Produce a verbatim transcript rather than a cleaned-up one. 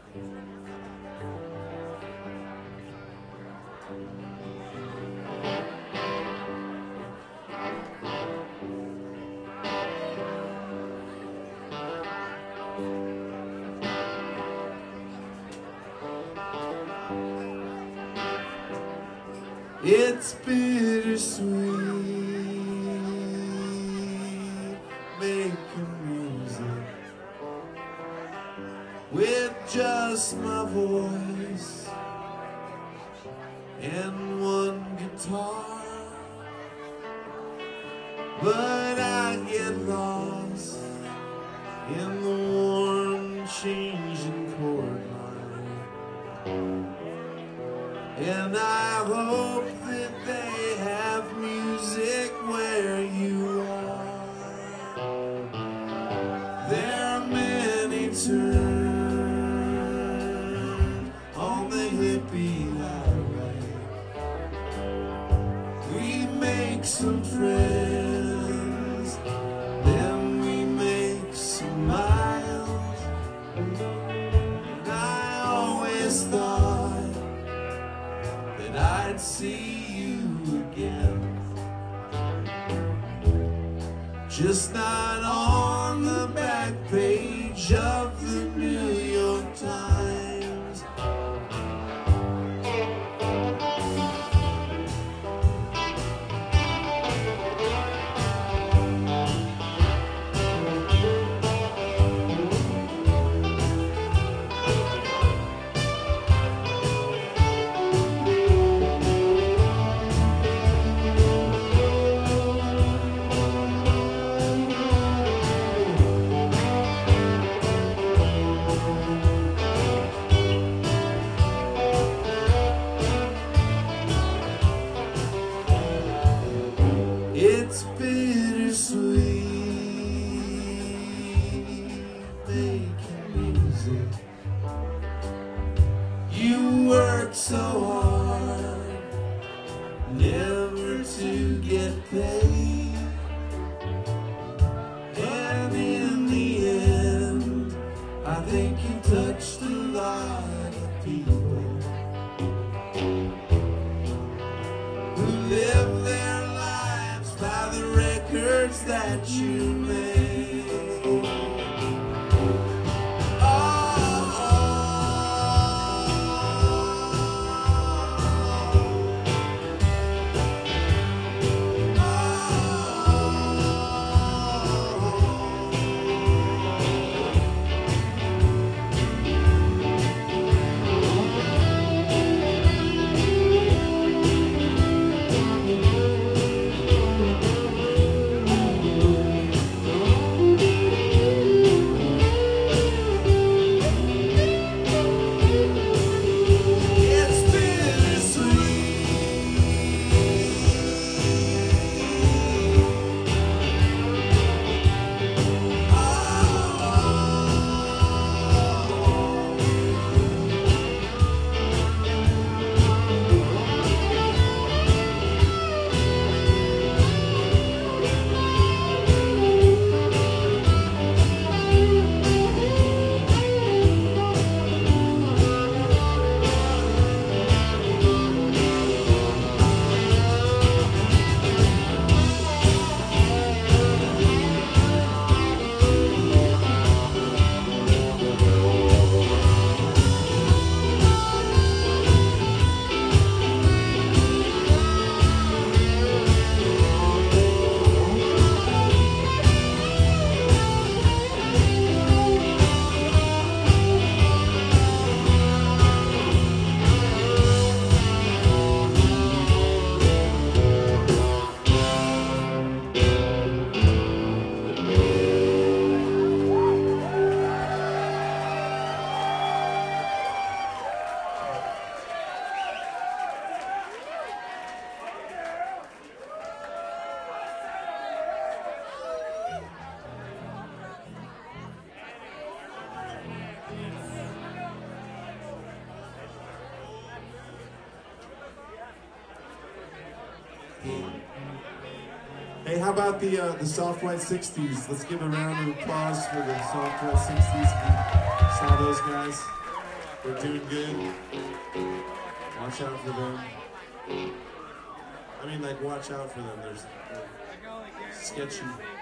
It's bittersweet making music with just my voice and one guitar, but I get lost in the warm changing chord line, and I hope that they have music where you are. There are many turns on the hippie highway. We make some friends, then we make some miles, and I always thought that I'd see you again, just not on the back page of the New York Times. It's bittersweet making music. You work so hard never to get paid, and in the end I think you touched a lot of people who live their lives by the records that you made. Hey, how about the uh, the Soft White sixties? Let's give a round of applause for the Soft White sixties. Saw those guys. They're doing good. Watch out for them. I mean, like, watch out for them. There's they're sketchy.